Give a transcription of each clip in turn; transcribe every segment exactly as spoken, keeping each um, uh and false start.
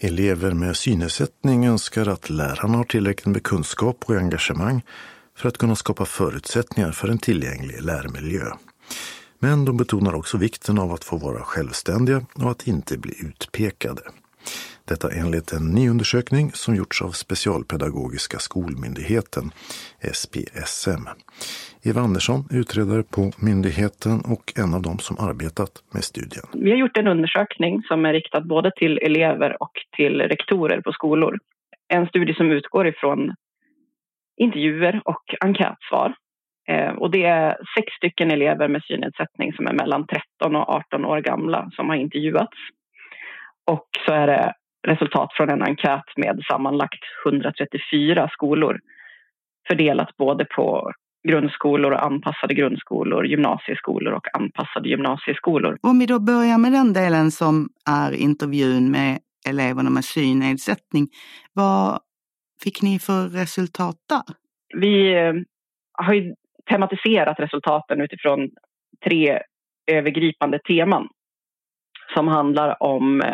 Elever med synnedsättning önskar att lärarna har tillräckligt med kunskap och engagemang för att kunna skapa förutsättningar för en tillgänglig lärmiljö. Men de betonar också vikten av att få vara självständiga och att inte bli utpekade. Detta enligt en ny undersökning som gjorts av Specialpedagogiska skolmyndigheten, S P S M. Eva Andersson, utredare på myndigheten och en av dem som arbetat med studien. Vi har gjort en undersökning som är riktad både till elever och till rektorer på skolor. En studie som utgår ifrån intervjuer och enkätsvar. Och det är sex stycken elever med synnedsättning som är mellan tretton och arton år gamla som har intervjuats. Och så är det resultat från en enkät med sammanlagt hundratrettiofyra skolor. Fördelat både på grundskolor och anpassade grundskolor, gymnasieskolor och anpassade gymnasieskolor. Om vi då börjar med den delen som är intervjun med eleverna med synnedsättning. Vad fick ni för resultat där? Vi har ju tematiserat resultaten utifrån tre övergripande teman som handlar om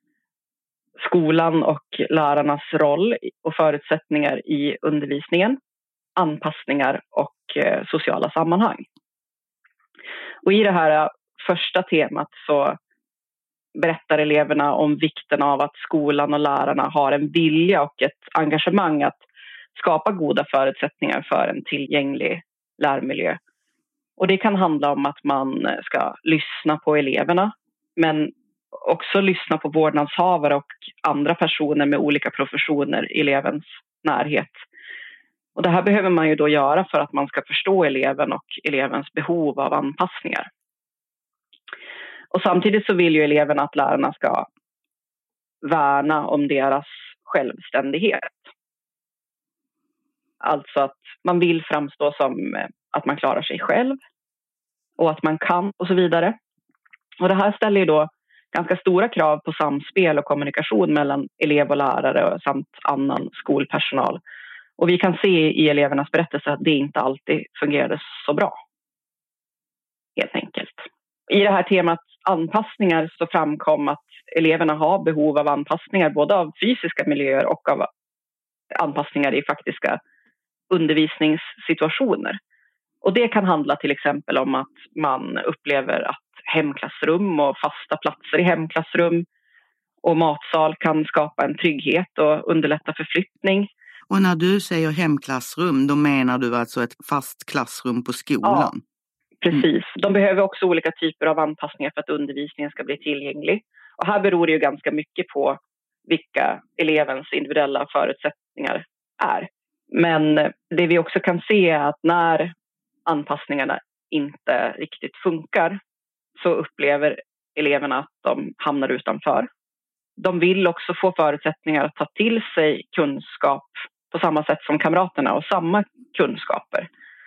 skolan och lärarnas roll och förutsättningar i undervisningen, anpassningar och sociala sammanhang. Och i det här första temat så berättar eleverna om vikten av att skolan och lärarna har en vilja och ett engagemang att skapa goda förutsättningar för en tillgänglig lärmiljö. Och det kan handla om att man ska lyssna på eleverna, men också lyssna på vårdnadshavare och andra personer med olika professioner i elevens närhet. Och det här behöver man ju då göra för att man ska förstå eleven och elevens behov av anpassningar. Och samtidigt så vill ju eleverna att lärarna ska värna om deras självständighet. Alltså att man vill framstå som att man klarar sig själv och att man kan och så vidare. Och det här ställer ju då ganska stora krav på samspel och kommunikation mellan elev och lärare samt annan skolpersonal. Och vi kan se i elevernas berättelse att det inte alltid fungerade så bra. Helt enkelt. I det här temat anpassningar så framkom att eleverna har behov av anpassningar både av fysiska miljöer och av anpassningar i faktiska undervisningssituationer. Och det kan handla till exempel om att man upplever att hemklassrum och fasta platser i hemklassrum och matsal kan skapa en trygghet och underlätta förflyttning. Och när du säger hemklassrum, då menar du alltså ett fast klassrum på skolan? Ja, precis. De behöver också olika typer av anpassningar för att undervisningen ska bli tillgänglig. Och här beror det ju ganska mycket på vilka elevens individuella förutsättningar är. Men det vi också kan se är att när anpassningarna inte riktigt funkar så upplever eleverna att de hamnar utanför. De vill också få förutsättningar att ta till sig kunskap på samma sätt som kamraterna och samma kunskaper.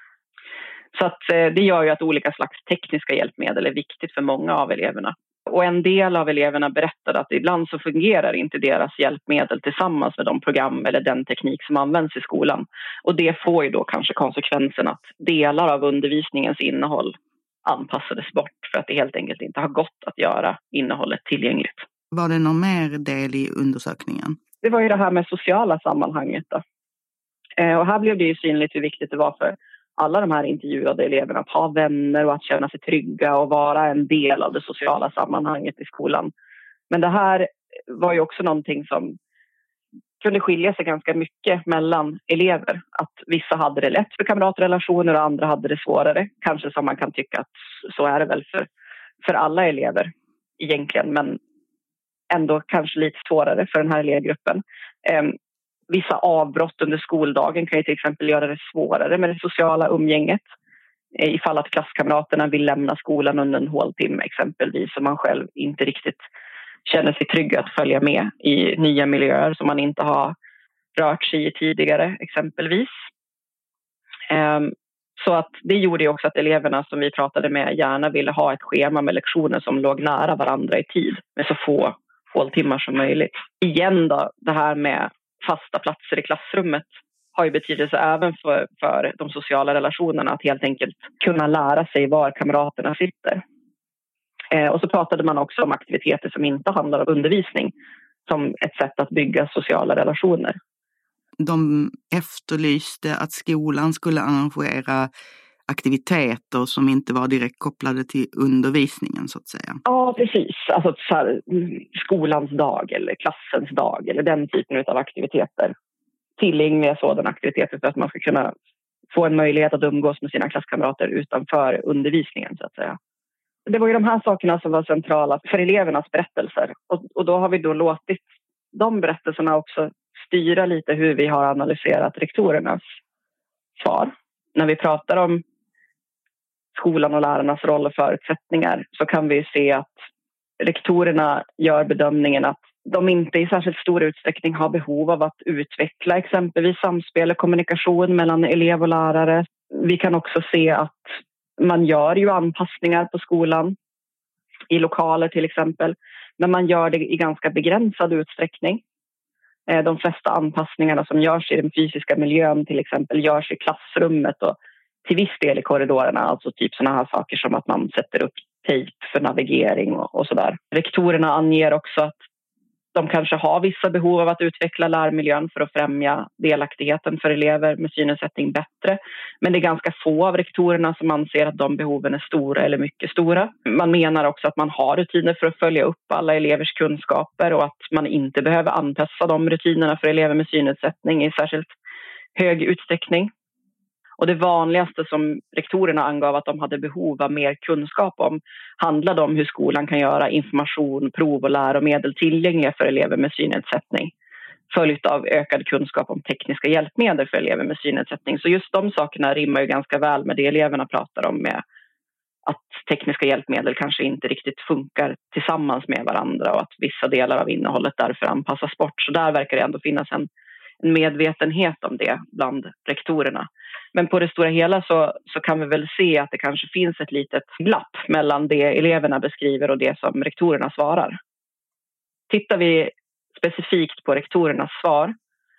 Så att det gör ju att olika slags tekniska hjälpmedel är viktigt för många av eleverna. Och en del av eleverna berättade att ibland så fungerar inte deras hjälpmedel tillsammans med de program eller den teknik som används i skolan. Och det får ju då kanske konsekvensen att delar av undervisningens innehåll anpassades bort för att det helt enkelt inte har gått att göra innehållet tillgängligt. Var det någon mer del i undersökningen? Det var ju det här med sociala sammanhanget då. Och här blev det ju synligt hur viktigt det var för alla de här intervjuade eleverna att ha vänner och att känna sig trygga och vara en del av det sociala sammanhanget i skolan. Men det här var ju också någonting som kunde skilja sig ganska mycket mellan elever. Att vissa hade det lätt för kamratrelationer och andra hade det svårare. Kanske som man kan tycka att så är det väl för, för alla elever egentligen, men ändå kanske lite svårare för den här elevgruppen. Um, Vissa avbrott under skoldagen kan ju till exempel göra det svårare med det sociala umgänget. Ifall att klasskamraterna vill lämna skolan under en håltimme exempelvis. Och man själv inte riktigt känner sig trygg att följa med i nya miljöer som man inte har rört sig i tidigare exempelvis. Så att det gjorde ju också att eleverna som vi pratade med gärna ville ha ett schema med lektioner som låg nära varandra i tid. Med så få håltimmar som möjligt. Igen då, det här med fasta platser i klassrummet har ju betydelse även för, för de sociala relationerna. Att helt enkelt kunna lära sig var kamraterna sitter. Eh, och så pratade man också om aktiviteter som inte handlar om undervisning. som ett sätt att bygga sociala relationer. De efterlyste att skolan skulle arrangera aktiviteter som inte var direkt kopplade till undervisningen så att säga. Ja, precis. Alltså så här, skolans dag eller klassens dag eller den typen av aktiviteter. Tillgängliga sådana aktiviteter för att man ska kunna få en möjlighet att umgås med sina klasskamrater utanför undervisningen så att säga. Det var ju de här sakerna som var centrala för elevernas berättelser. Och, och då har vi då låtit de berättelserna också styra lite hur vi har analyserat rektorernas svar. När vi pratar om skolan och lärarnas roll och förutsättningar så kan vi se att rektorerna gör bedömningen att de inte i särskilt stor utsträckning har behov av att utveckla exempelvis samspel och kommunikation mellan elev och lärare. Vi kan också se att man gör ju anpassningar på skolan i lokaler till exempel, men man gör det i ganska begränsad utsträckning. De flesta anpassningarna som görs i den fysiska miljön till exempel görs i klassrummet och till viss del i korridorerna, alltså typ sådana här saker som att man sätter upp tejp för navigering och, och sådär. Rektorerna anger också att de kanske har vissa behov av att utveckla lärmiljön för att främja delaktigheten för elever med synnedsättning bättre. Men det är ganska få av rektorerna som anser att de behoven är stora eller mycket stora. Man menar också att man har rutiner för att följa upp alla elevers kunskaper och att man inte behöver anpassa de rutinerna för elever med synnedsättning i särskilt hög utsträckning. Och det vanligaste som rektorerna angav att de hade behov av mer kunskap om handlade om hur skolan kan göra information, prov och läromedel tillgängliga för elever med synnedsättning. Följt av ökad kunskap om tekniska hjälpmedel för elever med synnedsättning. Så just de sakerna rimmar ju ganska väl med det eleverna pratar om, med att tekniska hjälpmedel kanske inte riktigt funkar tillsammans med varandra och att vissa delar av innehållet därför anpassas bort. Så där verkar det ändå finnas en en medvetenhet om det bland rektorerna. Men på det stora hela så, så kan vi väl se att det kanske finns ett litet glapp mellan det eleverna beskriver och det som rektorerna svarar. Tittar vi specifikt på rektorernas svar,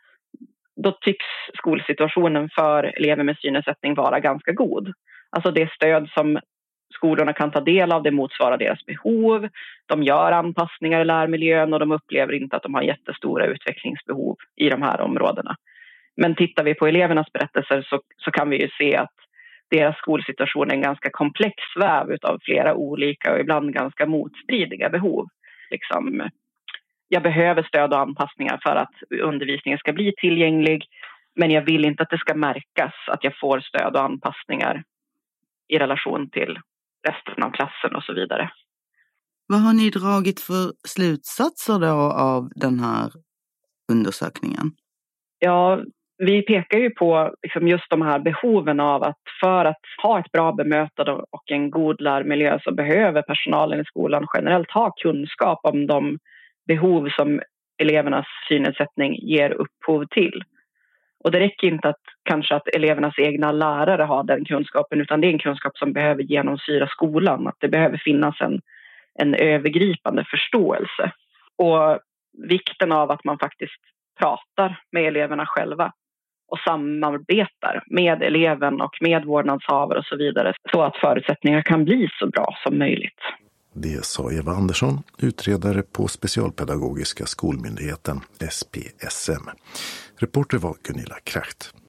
då tycks skolsituationen för elever med synnedsättning vara ganska god. Alltså det stöd som skolorna kan ta del av, det motsvarar deras behov. De gör anpassningar i lärmiljön och de upplever inte att de har jättestora utvecklingsbehov i de här områdena. Men tittar vi på elevernas berättelser så, så kan vi ju se att deras skolsituation är en ganska komplex väv utav flera olika och ibland ganska motstridiga behov. Liksom, jag behöver stöd och anpassningar för att undervisningen ska bli tillgänglig, men jag vill inte att det ska märkas att jag får stöd och anpassningar i relation till resten av klassen och så vidare. Vad har ni dragit för slutsatser då av den här undersökningen? Ja, vi pekar ju på liksom just de här behoven av att för att ha ett bra bemötande och en god lärmiljö så behöver personalen i skolan generellt ha kunskap om de behov som elevernas synnedsättning ger upphov till. Och det räcker inte att kanske att elevernas egna lärare har den kunskapen, utan det är en kunskap som behöver genomsyra skolan. Att det behöver finnas en, en övergripande förståelse. Och vikten av att man faktiskt pratar med eleverna själva och samarbetar med eleven och med vårdnadshavare och så vidare, så att förutsättningar kan bli så bra som möjligt. Det sa Eva Andersson, utredare på Specialpedagogiska skolmyndigheten S P S M. Reporter var Gunilla Kracht.